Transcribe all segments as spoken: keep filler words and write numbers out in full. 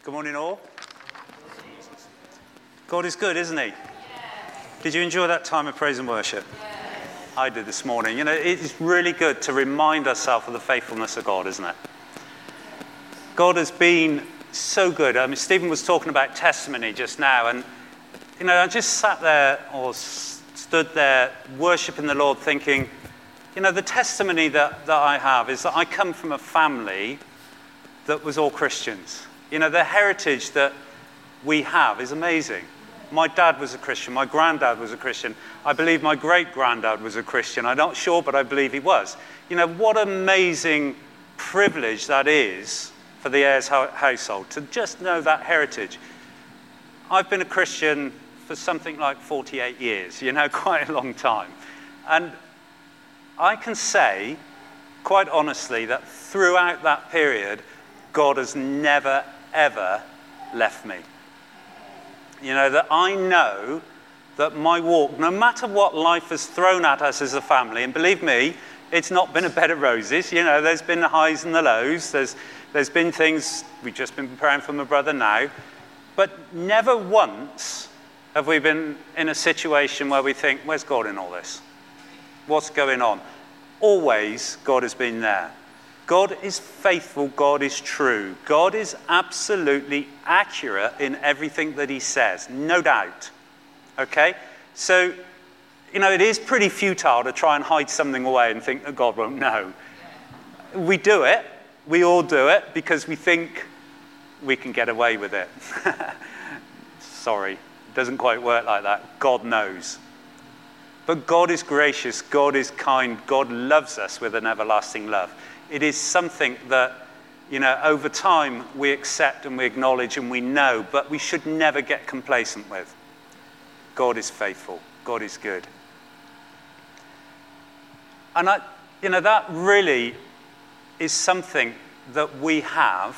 Good morning, all. God is good, isn't he? Yes. Did you enjoy that time of praise and worship? Yes. I did this morning. You know, it's really good to remind ourselves of the faithfulness of God, isn't it? God has been so good. I mean, Stephen was talking about testimony just now, and, you know, I just sat there or s- stood there worshiping the Lord thinking, you know, the testimony that, that I have is that I come from a family that was all Christians. You know, the heritage that we have is amazing. My dad was a Christian. My granddad was a Christian. I believe my great-granddad was a Christian. I'm not sure, but I believe he was. You know, what amazing privilege that is for the Ayres household, to just know that heritage. I've been a Christian for something like forty-eight years, you know, quite a long time. And I can say, quite honestly, that throughout that period, God has never, ever left me. You know, that I know that my walk, no matter what life has thrown at us as a family, and believe me, it's not been a bed of roses. You know, there's been the highs and the lows. There's, there's been things, we've just been preparing for my brother now. But never once have we been in a situation where we think, where's God in all this? What's going on? Always, God has been there. God is faithful, God is true. God is absolutely accurate in everything that he says, no doubt. Okay? So, you know, it is pretty futile to try and hide something away and think that God won't know. We do it, we all do it, because we think we can get away with it. Sorry, it doesn't quite work like that. God knows. But God is gracious, God is kind, God loves us with an everlasting love. It is something that, you know, over time we accept and we acknowledge and we know, but we should never get complacent with. God is faithful. God is good. And, I, you know, that really is something that we have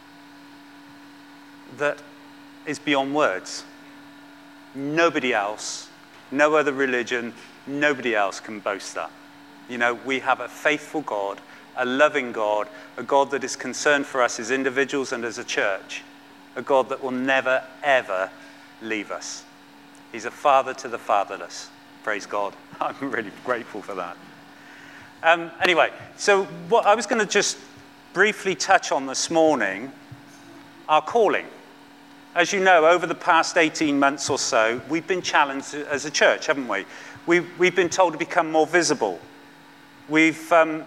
that is beyond words. Nobody else, no other religion, nobody else can boast that. You know, we have a faithful God, a loving God, a God that is concerned for us as individuals and as a church, a God that will never, ever leave us. He's a father to the fatherless. Praise God. I'm really grateful for that. Um, anyway, so what I was going to just briefly touch on this morning, our calling. As you know, over the past eighteen months or so, we've been challenged as a church, haven't we? We've, we've been told to become more visible. We've... Um,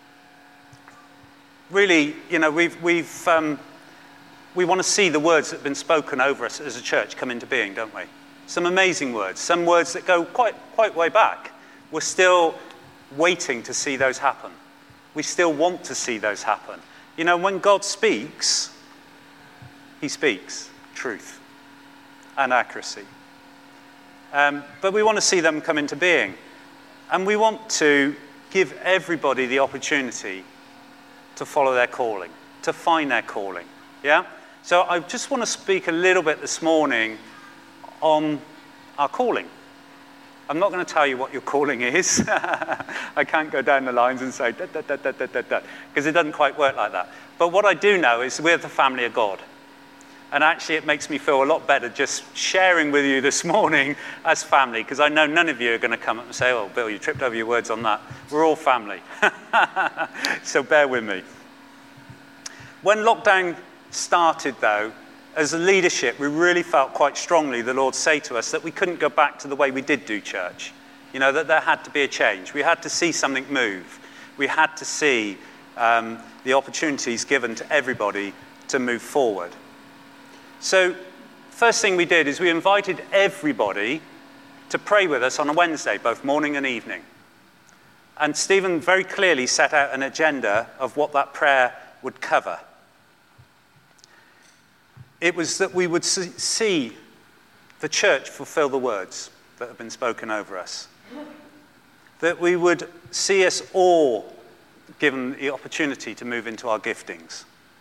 Really, you know, we've, we've, um, we want to see the words that have been spoken over us as a church come into being, don't we? Some amazing words, some words that go quite, quite way back. We're still waiting to see those happen. We still want to see those happen. You know, when God speaks, he speaks truth and accuracy. Um, but we want to see them come into being. And we want to give everybody the opportunity to follow their calling, to find their calling, yeah? So I just want to speak a little bit this morning on our calling. I'm not going to tell you what your calling is. I can't go down the lines and say, da, da, da, da, da, da, da, because it doesn't quite work like that. But what I do know is we're the family of God. And actually it makes me feel a lot better just sharing with you this morning as family, because I know none of you are going to come up and say, oh, Bill, you tripped over your words on that. We're all family. So bear with me. When lockdown started, though, as a leadership, we really felt quite strongly the Lord say to us that we couldn't go back to the way we did do church. You know, that there had to be a change. We had to see something move. We had to see um, the opportunities given to everybody to move forward. So, first thing we did is we invited everybody to pray with us on a Wednesday, both morning and evening. And Stephen very clearly set out an agenda of what that prayer would cover. It was that we would see the church fulfill the words that have been spoken over us. That we would see us all given the opportunity to move into our giftings.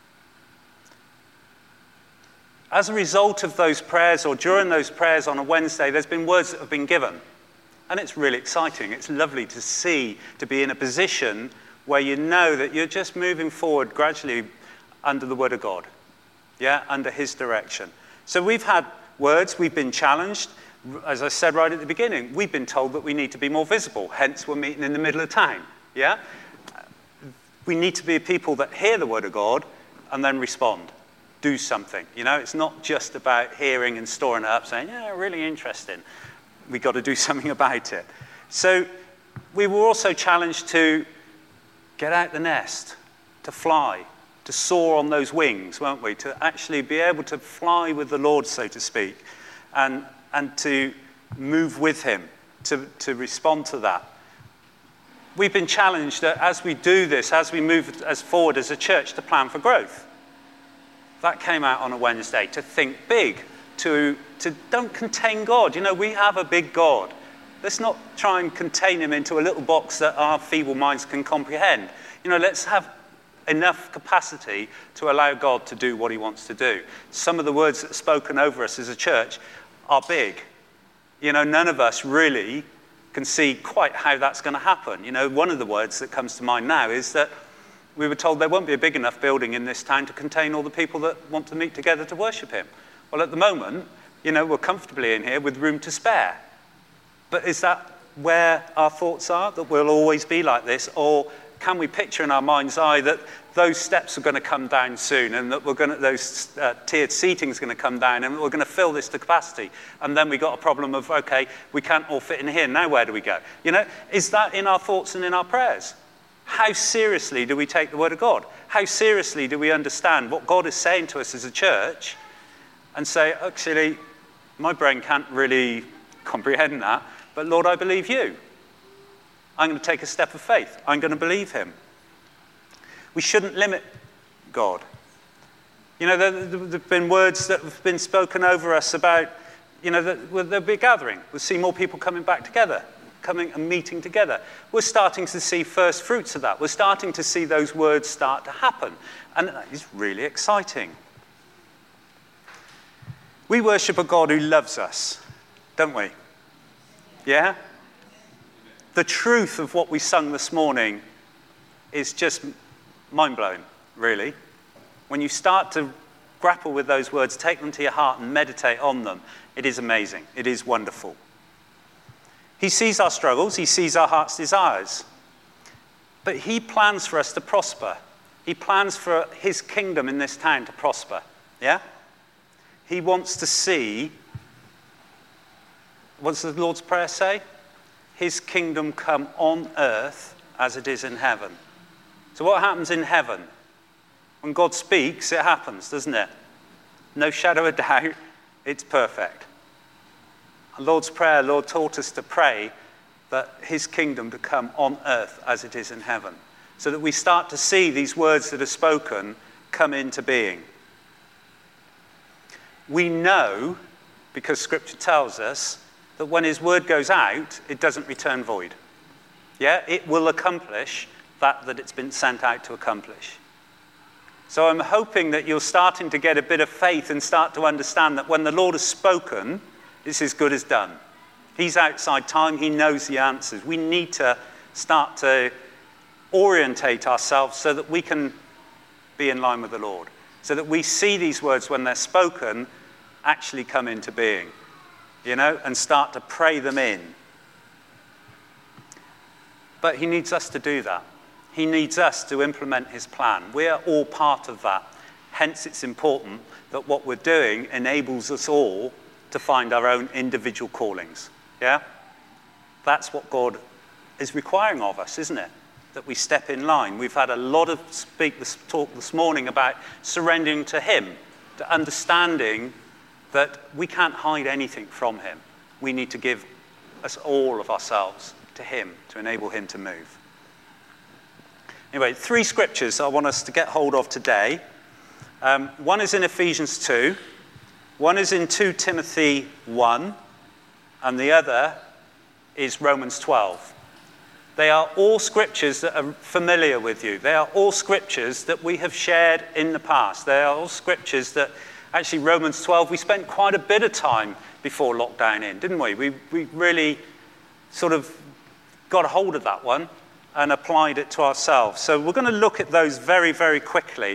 As a result of those prayers, or during those prayers on a Wednesday, there's been words that have been given. And it's really exciting. It's lovely to see, to be in a position where you know that you're just moving forward gradually under the Word of God. yeah, under his direction. So we've had words, we've been challenged. As I said right at the beginning, we've been told that we need to be more visible, hence we're meeting in the middle of town, yeah? We need to be a people that hear the word of God and then respond, do something. You know, it's not just about hearing and storing it up, saying, yeah, really interesting. We've got to do something about it. So we were also challenged to get out the nest, to fly, to soar on those wings, weren't we? To actually be able to fly with the Lord, so to speak, and, and to move with him, to, to respond to that. We've been challenged that as we do this, as we move as forward as a church, to plan for growth. That came out on a Wednesday, to think big, to, to don't contain God. You know, we have a big God. Let's not try and contain him into a little box that our feeble minds can comprehend. You know, let's have enough capacity to allow God to do what he wants to do. Some of the words that are spoken over us as a church are big. You know, none of us really can see quite how that's going to happen. You know, one of the words that comes to mind now is that we were told there won't be a big enough building in this town to contain all the people that want to meet together to worship him. Well, at the moment, you know, we're comfortably in here with room to spare. But is that where our thoughts are, that we'll always be like this? Or can we picture in our mind's eye that those steps are going to come down soon, and that we're going to, those uh, tiered seating is going to come down, and we're going to fill this to capacity? And then we got a problem of, okay, we can't all fit in here. Now where do we go? You know, is that in our thoughts and in our prayers? How seriously do we take the word of God? How seriously do we understand what God is saying to us as a church and say, actually, my brain can't really comprehend that, but Lord, I believe you. I'm going to take a step of faith. I'm going to believe him. We shouldn't limit God. You know, there, there have been words that have been spoken over us about, you know, that there'll be a gathering. We'll see more people coming back together, coming and meeting together. We're starting to see first fruits of that. We're starting to see those words start to happen. And it's really exciting. We worship a God who loves us, don't we? Yeah? The truth of what we sung this morning is just mind-blowing, really. When you start to grapple with those words, take them to your heart and meditate on them, it is amazing. It is wonderful. He sees our struggles. He sees our heart's desires. But he plans for us to prosper. He plans for his kingdom in this town to prosper. Yeah? He wants to see, what does the Lord's Prayer say? His kingdom come on earth as it is in heaven. So what happens in heaven? When God speaks, it happens, doesn't it? No shadow of doubt, it's perfect. The Lord's Prayer, Lord taught us to pray that his kingdom to come on earth as it is in heaven, so that we start to see these words that are spoken come into being. We know, because Scripture tells us, that when his word goes out, it doesn't return void. Yeah, it will accomplish that that it's been sent out to accomplish. So I'm hoping that you're starting to get a bit of faith and start to understand that when the Lord has spoken, it's as good as done. He's outside time. He knows the answers. We need to start to orientate ourselves so that we can be in line with the Lord, so that we see these words when they're spoken actually come into being, you know, and start to pray them in. But he needs us to do that. He needs us to implement his plan. We are all part of that. Hence, it's important that what we're doing enables us all to find our own individual callings. Yeah? That's what God is requiring of us, isn't it? That we step in line. We've had a lot of speak this, talk this morning about surrendering to him, to understanding that we can't hide anything from him. We need to give us all of ourselves to him to enable him to move. Anyway, three scriptures I want us to get hold of today. Um, one is in Ephesians two, one is in Second Timothy one, and the other is Romans twelve. They are all scriptures that are familiar with you. They are all scriptures that we have shared in the past. They are all scriptures that, actually Romans twelve, we spent quite a bit of time before lockdown in, didn't we? We, we really sort of got a hold of that one and applied it to ourselves. So we're going to look at those very, very quickly.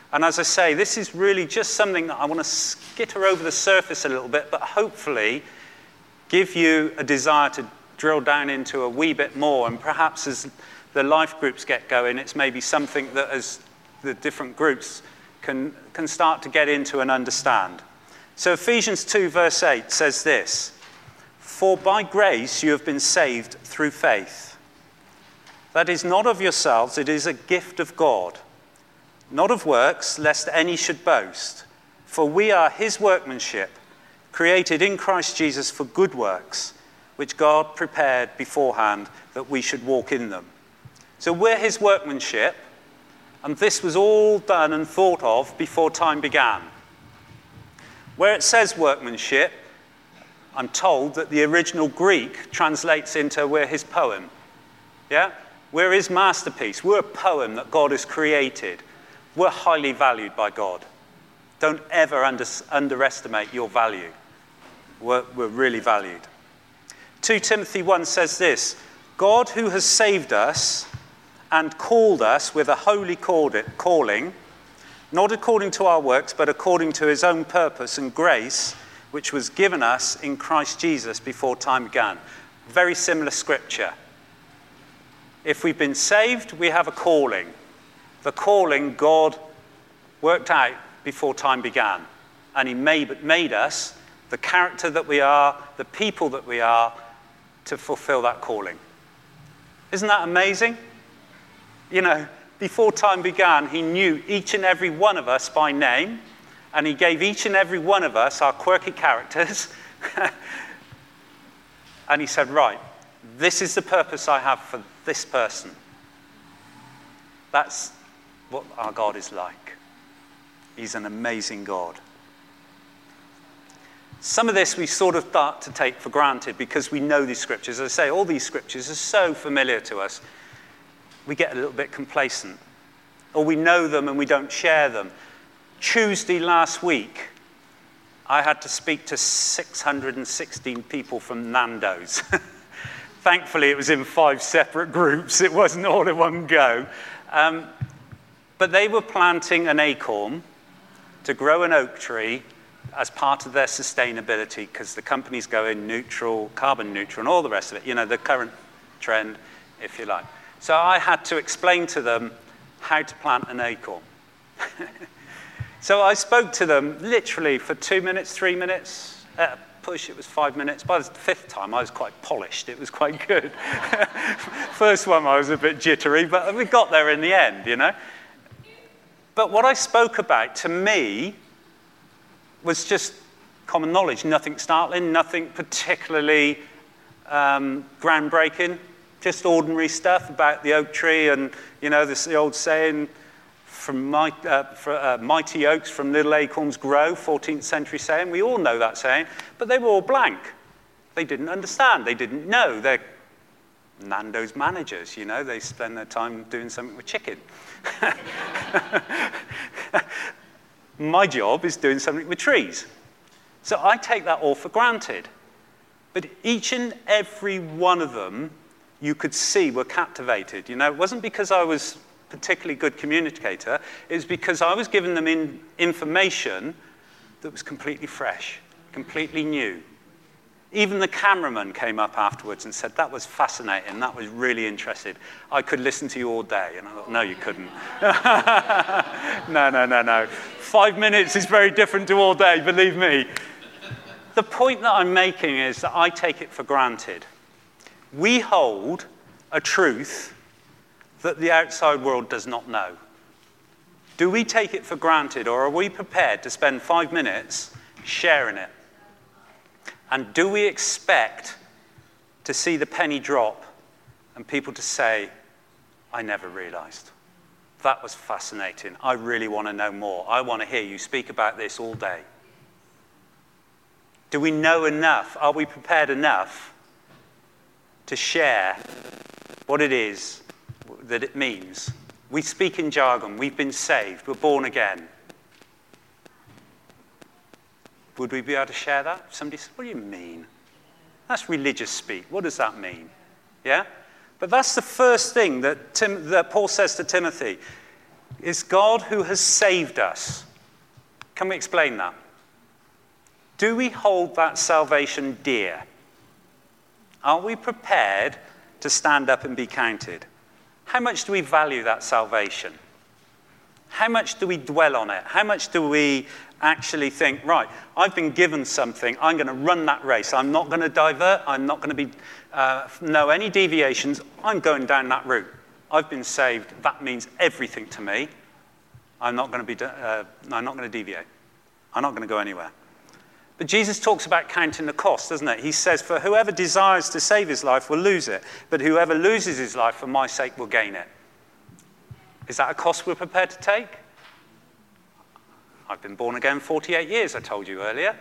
And as I say, this is really just something that I want to skitter over the surface a little bit, but hopefully give you a desire to drill down into a wee bit more. And perhaps as the life groups get going, it's maybe something that as the different groups can, can start to get into and understand. So Ephesians two verse eight says this, "For by grace you have been saved through faith. That is not of yourselves, it is a gift of God. Not of works, lest any should boast. For we are his workmanship, created in Christ Jesus for good works, which God prepared beforehand that we should walk in them." So we're his workmanship, and this was all done and thought of before time began. Where it says workmanship, I'm told that the original Greek translates into we're his poem. Yeah? We're his masterpiece. We're a poem that God has created. We're highly valued by God. Don't ever under, underestimate your value. We're, we're really valued. Second Timothy one says this, "God who has saved us and called us with a holy calling, not according to our works, but according to his own purpose and grace, which was given us in Christ Jesus before time began." Very similar scripture. If we've been saved, we have a calling. The calling God worked out before time began. And he made, made us the character that we are, the people that we are, to fulfill that calling. Isn't that amazing? You know, before time began, he knew each and every one of us by name, and he gave each and every one of us our quirky characters. And he said, right, this is the purpose I have for this person. That's what our God is like. He's an amazing God. Some of this we sort of start to take for granted because we know these scriptures. As I say, all these scriptures are so familiar to us. We get a little bit complacent. Or we know them and we don't share them. Tuesday last week, I had to speak to six hundred sixteen people from Nando's. Thankfully, it was in five separate groups. It wasn't all in one go. Um, but they were planting an acorn to grow an oak tree as part of their sustainability, because the company's going neutral, carbon neutral, and all the rest of it. You know, the current trend, if you like. So I had to explain to them how to plant an acorn. So I spoke to them literally for two minutes, three minutes. At a push, it was five minutes. By the fifth time, I was quite polished. It was quite good. First one, I was a bit jittery, but we got there in the end, you know. But what I spoke about, to me, was just common knowledge. Nothing startling, nothing particularly um, groundbreaking. Just ordinary stuff about the oak tree and, you know, this the old saying, from my, uh, for, uh, mighty oaks from little acorns grow, fourteenth century saying. We all know that saying, but they were all blank. They didn't understand. They didn't know. They're Nando's managers, you know. They spend their time doing something with chicken. My job is doing something with trees. So I take that all for granted. But each and every one of them, you could see were captivated. You know, it wasn't because I was a particularly good communicator. It was because I was giving them in information that was completely fresh, completely new. Even the cameraman came up afterwards and said, that was fascinating, that was really interesting. I could listen to you all day. And I thought, no, you couldn't. no, no, no, no. Five minutes is very different to all day, believe me. The point that I'm making is that I take it for granted. We hold a truth that the outside world does not know. Do we take it for granted, or are we prepared to spend five minutes sharing it? And do we expect to see the penny drop and people to say, I never realized. That was fascinating. I really want to know more. I want to hear you speak about this all day. Do we know enough? Are we prepared enough to share what it is that it means? We speak in jargon. We've been saved. We're born again. Would we be able to share that? Somebody said, what do you mean? That's religious speak. What does that mean? Yeah? But that's the first thing that, Tim, that Paul says to Timothy. It's God who has saved us. Can we explain that? Do we hold that salvation dear? Are we prepared to stand up and be counted? How much do we value that salvation? How much do we dwell on it? How much do we actually think, right, I've been given something, I'm going to run that race. I'm not going to divert. I'm not going to be uh, know any deviations. I'm going down that route. I've been saved. That means everything to me. I'm not going to be. Uh, I'm not going to deviate. I'm not going to go anywhere. But Jesus talks about counting the cost, doesn't it? He says, for whoever desires to save his life will lose it, but whoever loses his life for my sake will gain it. Is that a cost we're prepared to take? I've been born again forty-eight years, I told you earlier.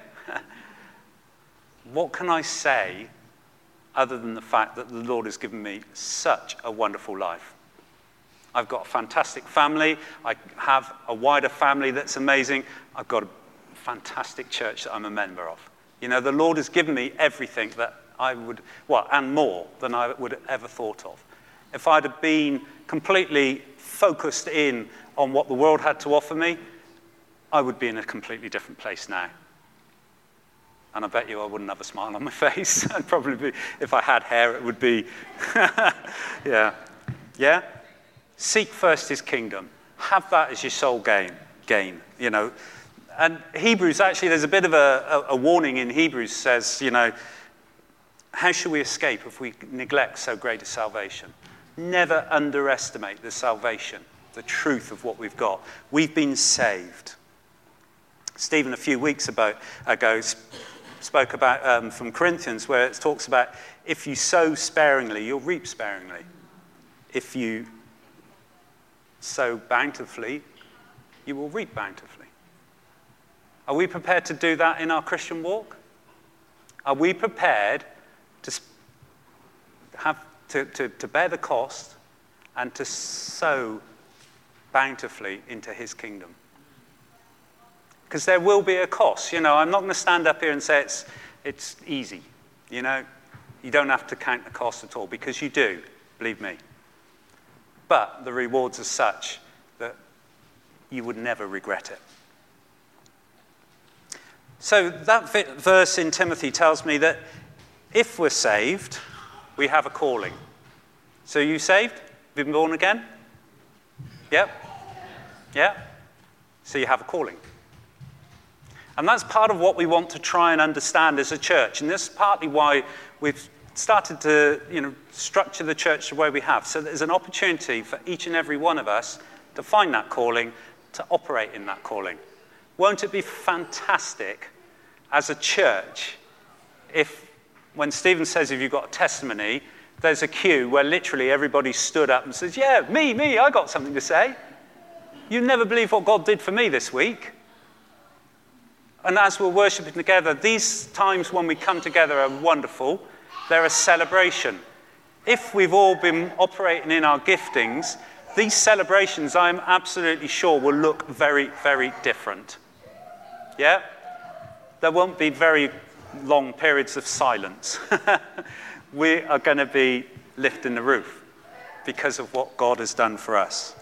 What can I say other than the fact that the Lord has given me such a wonderful life? I've got a fantastic family. I have a wider family that's amazing. I've got a fantastic church that I'm a member of. You know, the Lord has given me everything that I would, well, and more than I would have ever thought of. If I'd have been completely focused in on what the world had to offer me, I would be in a completely different place now. And I bet you I wouldn't have a smile on my face. I'd probably be, if I had hair, it would be, yeah. Yeah? Seek first his kingdom. Have that as your sole gain, gain, you know. And Hebrews, actually, there's a bit of a, a, a warning in Hebrews says, you know, how shall we escape if we neglect so great a salvation? Never underestimate the salvation, the truth of what we've got. We've been saved. Stephen, a few weeks ago, ago spoke about um, from Corinthians, where it talks about if you sow sparingly, you'll reap sparingly. If you sow bountifully, you will reap bountifully. Are we prepared to do that in our Christian walk? Are we prepared to have to, to, to bear the cost and to sow bountifully into his kingdom? Because there will be a cost. You know, I'm not going to stand up here and say it's it's easy. You know, you don't have to count the cost at all, because you do, believe me. But the rewards are such that you would never regret it. So that verse in Timothy tells me that if we're saved, we have a calling. So you saved? Been born again? Yep. Yeah? So you have a calling. And that's part of what we want to try and understand as a church. And this is partly why we've started to, you know, structure the church the way we have. So there's an opportunity for each and every one of us to find that calling, to operate in that calling. Won't it be fantastic as a church if, when Stephen says if you've got a testimony, there's a queue where literally everybody stood up and says, yeah, me, me, I got something to say. You never believe what God did for me this week. And as we're worshiping together, these times when we come together are wonderful. They're a celebration. If we've all been operating in our giftings, these celebrations, I'm absolutely sure, will look very, very different. Yeah? There won't be very long periods of silence. We are going to be lifting the roof because of what God has done for us.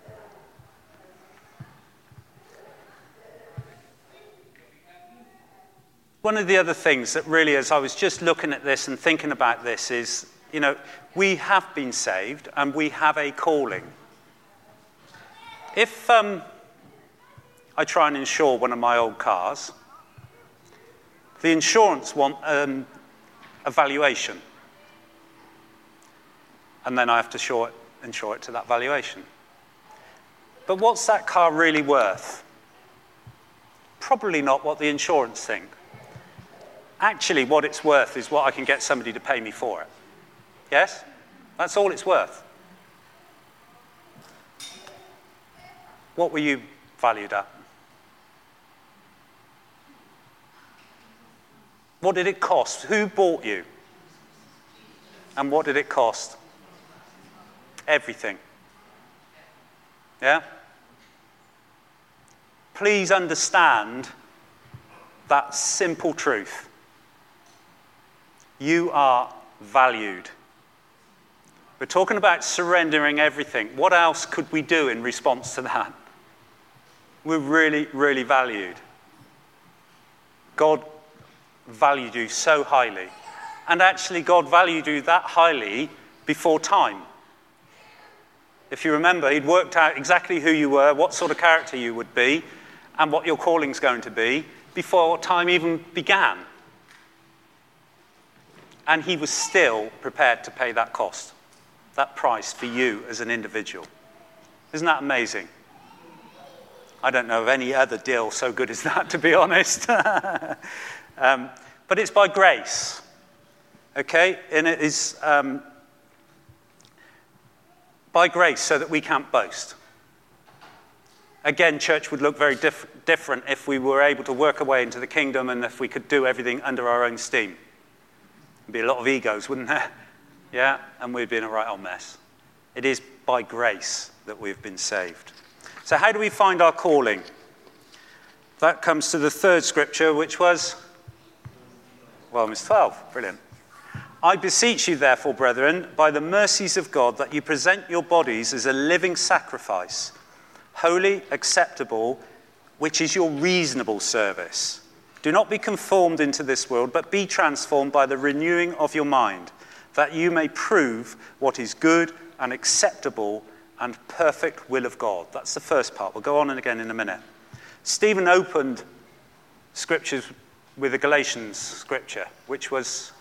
One of the other things that really, as I was just looking at this and thinking about this, is, you know, we have been saved and we have a calling. If um, I try and insure one of my old cars, the insurance want um, a valuation. And then I have to insure it, insure it to that valuation. But what's that car really worth? Probably not what the insurance think. Actually, what it's worth is what I can get somebody to pay me for it. Yes? That's all it's worth. What were you valued at? What did it cost? Who bought you? And what did it cost? Everything. Yeah? Please understand that simple truth. You are valued. We're talking about surrendering everything. What else could we do in response to that? We're really, really valued. God valued you so highly. And actually, God valued you that highly before time. If you remember, he'd worked out exactly who you were, what sort of character you would be, and what your calling's going to be before time even began. And he was still prepared to pay that cost, that price for you as an individual. Isn't that amazing? I don't know of any other deal so good as that, to be honest. um, but it's by grace, okay? And it is um, by grace so that we can't boast. Again, church would look very diff- different if we were able to work our way into the kingdom and if we could do everything under our own steam. There'd be a lot of egos, wouldn't there? Yeah, and we'd be in a right old mess. It is by grace that we've been saved. So how do we find our calling? That comes to the third scripture, which was Romans twelve. Brilliant. I beseech you, therefore, brethren, by the mercies of God, that you present your bodies as a living sacrifice, holy, acceptable, which is your reasonable service. Do not be conformed into this world, but be transformed by the renewing of your mind, that you may prove what is good and acceptable and perfect will of God. That's the first part. We'll go on and again in a minute. Stephen opened scriptures with the Galatians scripture, which was...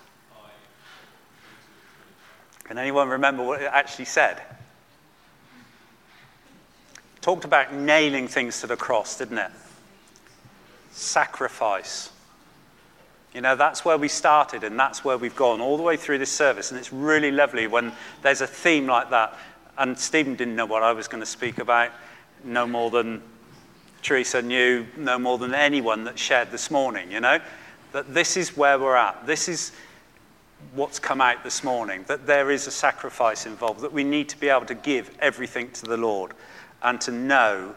Can anyone remember what it actually said? Talked about nailing things to the cross, didn't it? Sacrifice. You know, that's where we started and that's where we've gone all the way through this service. And it's really lovely when there's a theme like that. And Stephen didn't know what I was going to speak about, no more than Teresa knew, no more than anyone that shared this morning, you know? That this is where we're at. This is what's come out this morning, that there is a sacrifice involved, that we need to be able to give everything to the Lord and to know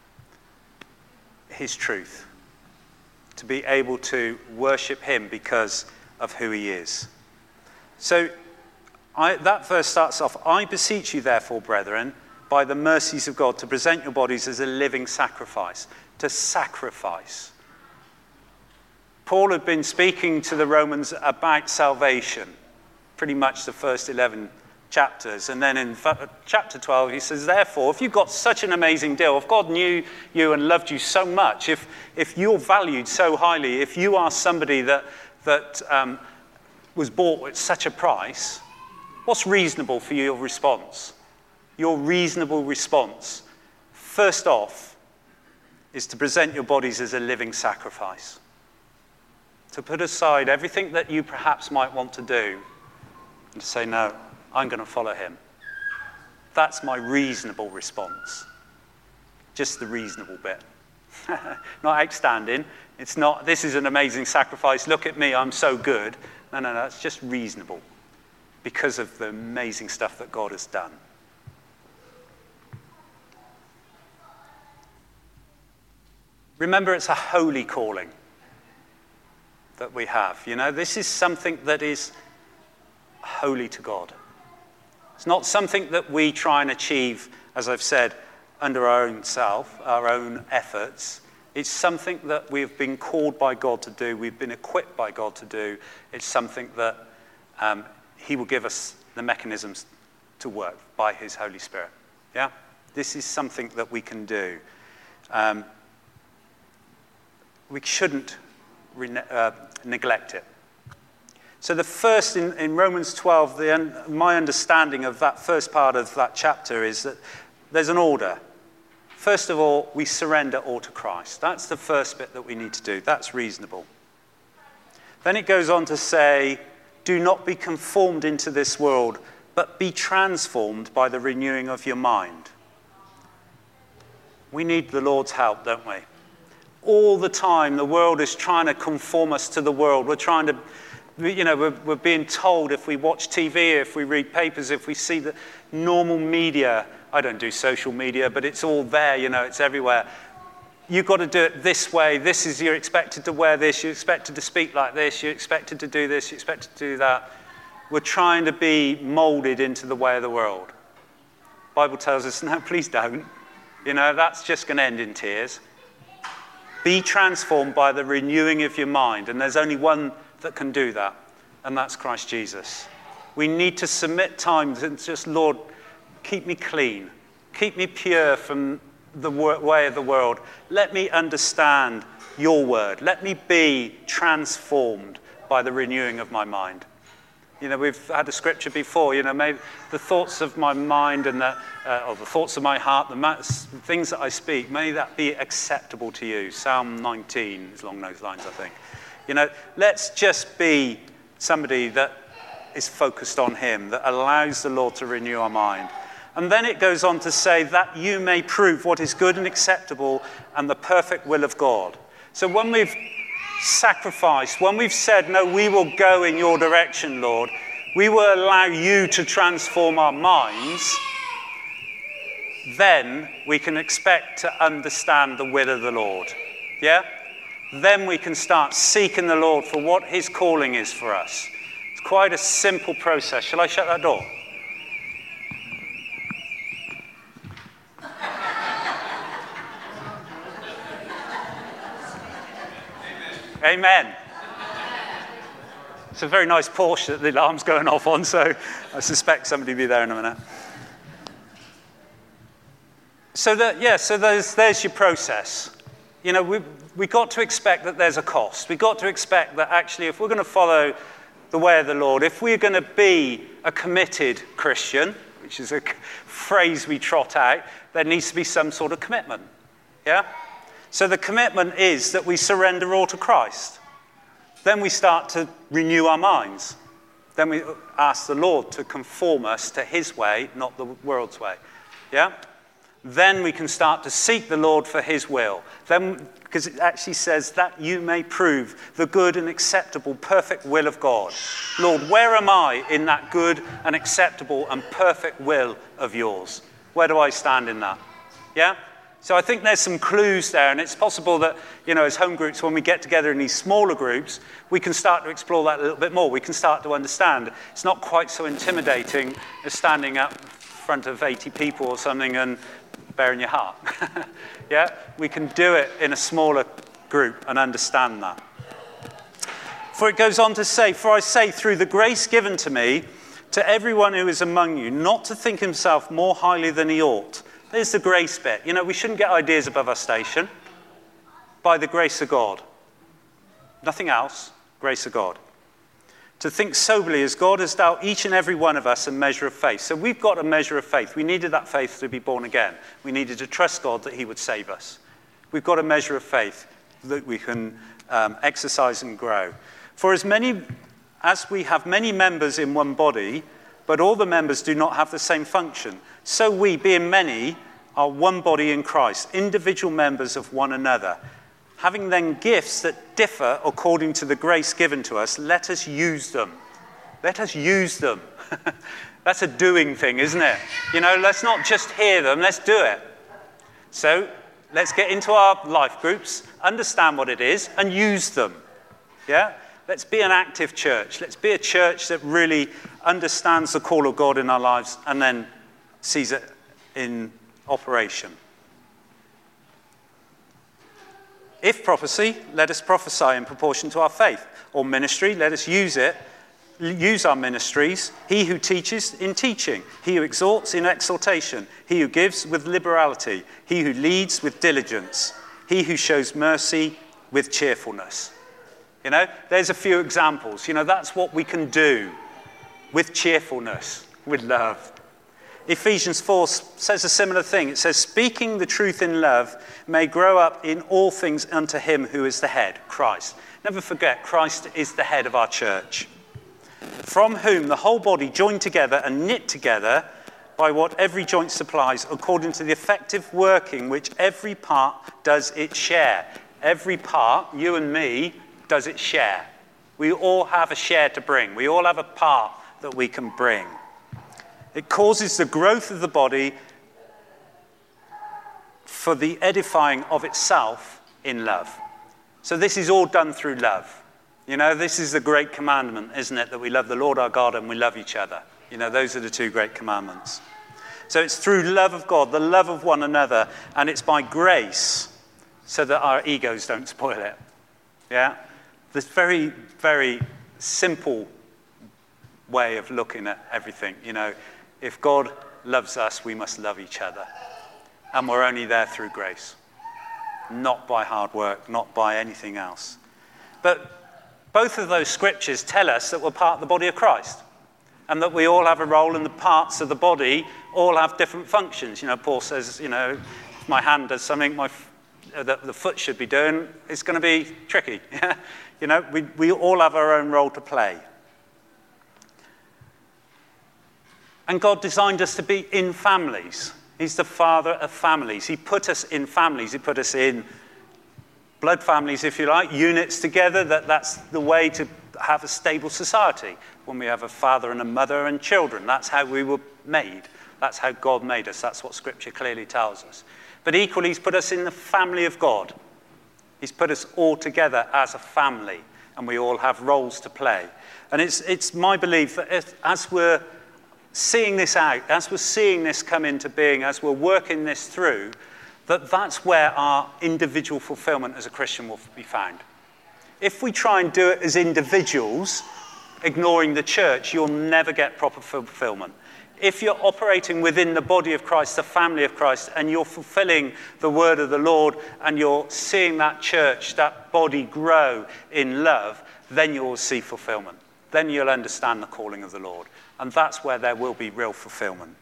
his truth, to be able to worship him because of who he is. So I, that verse starts off, I beseech you therefore, brethren, by the mercies of God, to present your bodies as a living sacrifice, to sacrifice. Paul had been speaking to the Romans about salvation, pretty much the first eleven chapters. And then in chapter twelve, he says, therefore, if you've got such an amazing deal, if God knew you and loved you so much, if if you're valued so highly, if you are somebody that, that um, was bought at such a price, what's reasonable for your response? Your reasonable response, first off, is to present your bodies as a living sacrifice. To put aside everything that you perhaps might want to do and to say, no, I'm going to follow him. That's my reasonable response. Just the reasonable bit. Not outstanding. It's not, this is an amazing sacrifice. Look at me, I'm so good. No, no, no, it's just reasonable because of the amazing stuff that God has done. Remember, it's a holy calling that we have. You know, this is something that is holy to God. It's not something that we try and achieve, as I've said, under our own self, our own efforts. It's something that we've been called by God to do. We've been equipped by God to do. It's something that um, he will give us the mechanisms to work by his Holy Spirit. Yeah? This is something that we can do. Um, we shouldn't Re- uh, neglect it. So the first, in, in Romans twelve, the un, my understanding of that first part of that chapter is that there's an order. First of all, we surrender all to Christ. That's the first bit that we need to do. That's reasonable. Then it goes on to say, do not be conformed into this world, but be transformed by the renewing of your mind. We need the Lord's help, don't we? All the time, the world is trying to conform us to the world. We're trying to, you know, we're, we're being told if we watch T V, if we read papers, if we see the normal media. I don't do social media, but it's all there, you know, it's everywhere. You've got to do it this way. This is, you're expected to wear this. You're expected to speak like this. You're expected to do this. You're expected to do that. we're trying to be molded into the way of the world. The Bible tells us, no, please don't. You know, that's just going to end in tears. Be transformed by the renewing of your mind. And there's only one that can do that, and that's Christ Jesus. We need to submit time to just, Lord, keep me clean. Keep me pure from the way of the world. Let me understand your word. Let me be transformed by the renewing of my mind. You know, we've had a scripture before, you know, maybe the thoughts of my mind and the, uh, or the thoughts of my heart, the ma- things that I speak, may that be acceptable to you. Psalm nineteen is along those lines, I think. You know, let's just be somebody that is focused on him, that allows the Lord to renew our mind. And then it goes on to say that you may prove what is good and acceptable and the perfect will of God. So when we've sacrificed, when we've said, no, we will go in your direction, Lord, we will allow you to transform our minds, then we can expect to understand the will of the Lord. Yeah? Then we can start seeking the Lord for what his calling is for us. It's quite a simple process. Shall I shut that door? Amen. It's a very nice Porsche that the alarm's going off on, so I suspect somebody will be there in a minute. So that, yeah, so there's, there's your process. You know, we we got to expect that there's a cost. We've got to expect that actually if we're going to follow the way of the Lord, if we're going to be a committed Christian, which is a phrase we trot out, there needs to be some sort of commitment. Yeah? So the commitment is that we surrender all to Christ. Then we start to renew our minds. Then we ask the Lord to conform us to his way, not the world's way. Yeah? Then we can start to seek the Lord for his will. Then, because it actually says that you may prove the good and acceptable, perfect will of God. Lord, where am I in that good and acceptable and perfect will of yours? Where do I stand in that? Yeah? So I think there's some clues there, and it's possible that, you know, as home groups, when we get together in these smaller groups, we can start to explore that a little bit more. We can start to understand. It's not quite so intimidating as standing up in front of eighty people or something and bearing your heart. Yeah? We can do it in a smaller group and understand that. For it goes on to say, for I say, through the grace given to me, to everyone who is among you, not to think himself more highly than he ought. There's the grace bit. You know, we shouldn't get ideas above our station. By the grace of God. Nothing else. Grace of God. To think soberly as God has dealt each and every one of us a measure of faith. So we've got a measure of faith. We needed that faith to be born again. We needed to trust God that he would save us. We've got a measure of faith that we can um, exercise and grow. For as many as we have many members in one body, but all the members do not have the same function. So we, being many, are one body in Christ, individual members of one another. Having then gifts that differ according to the grace given to us, let us use them. Let us use them. That's a doing thing, isn't it? You know, let's not just hear them, let's do it. So let's get into our life groups, understand what it is, and use them. Yeah? Let's be an active church. Let's be a church that really understands the call of God in our lives and then sees it in operation. If prophecy, let us prophesy in proportion to our faith. Or ministry, let us use it, use our ministries. He who teaches in teaching. He who exhorts in exhortation. He who gives with liberality. He who leads with diligence. He who shows mercy with cheerfulness. You know, there's a few examples. You know, that's what we can do with cheerfulness, with love. Ephesians four says a similar thing. It says, speaking the truth in love may grow up in all things unto him who is the head, Christ. Never forget, Christ is the head of our church. From whom the whole body joined together and knit together by what every joint supplies, according to the effective working which every part does its share. Every part, you and me, does its share. We all have a share to bring. We all have a part that we can bring. It causes the growth of the body for the edifying of itself in love. So this is all done through love. You know, this is the great commandment, isn't it? That we love the Lord our God and we love each other. You know, those are the two great commandments. So it's through love of God, the love of one another, and it's by grace so that our egos don't spoil it. Yeah? This very, very simple way of looking at everything. You know, if God loves us, we must love each other. And we're only there through grace. Not by hard work, not by anything else. But both of those scriptures tell us that we're part of the body of Christ. And that we all have a role, and the parts of the body all have different functions. You know, Paul says, you know, if my hand does something my uh, that the foot should be doing, it's going to be tricky. You know, we, we all have our own role to play. And God designed us to be in families. He's the father of families. He put us in families. He put us in blood families, if you like, units together. That, that's the way to have a stable society. When we have a father and a mother and children, that's how we were made. That's how God made us. That's what Scripture clearly tells us. But equally, he's put us in the family of God. He's put us all together as a family, and we all have roles to play. And it's, it's my belief that if, as we're seeing this out, as we're seeing this come into being, as we're working this through, that that's where our individual fulfillment as a Christian will be found. If we try and do it as individuals, ignoring the church, you'll never get proper fulfillment. If you're operating within the body of Christ, the family of Christ, and you're fulfilling the word of the Lord, and you're seeing that church, that body grow in love, then you'll see fulfillment. Then you'll understand the calling of the Lord. And that's where there will be real fulfillment.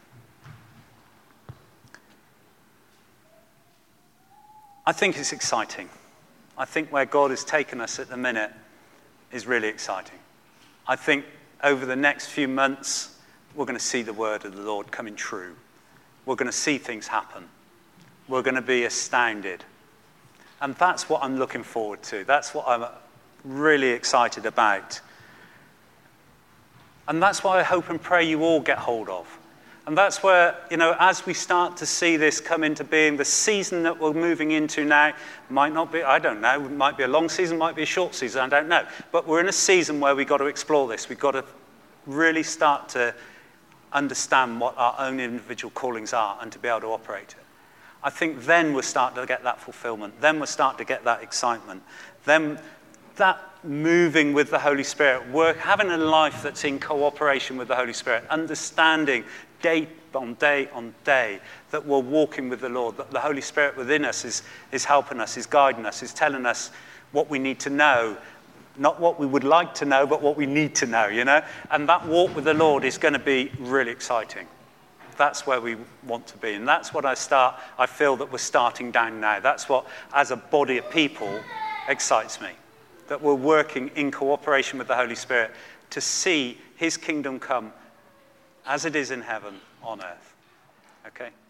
I think it's exciting. I think where God has taken us at the minute is really exciting. I think over the next few months, we're going to see the word of the Lord coming true. We're going to see things happen. We're going to be astounded. And that's what I'm looking forward to. That's what I'm really excited about. And that's why I hope and pray you all get hold of. And that's where, you know, as we start to see this come into being, the season that we're moving into now might not be, I don't know, it might be a long season, might be a short season, I don't know. But we're in a season where we've got to explore this. We've got to really start to understand what our own individual callings are and to be able to operate it. I think then we'll start to get that fulfillment. Then we'll start to get that excitement. Then that moving with the Holy Spirit, work, having a life that's in cooperation with the Holy Spirit, understanding day on day on day that we're walking with the Lord, that the Holy Spirit within us is, is helping us, is guiding us, is telling us what we need to know. Not what we would like to know, but what we need to know, you know? And that walk with the Lord is going to be really exciting. That's where we want to be. And that's what I start, I feel that we're starting down now. That's what, as a body of people, excites me. That we're working in cooperation with the Holy Spirit to see his kingdom come as it is in heaven on earth. Okay?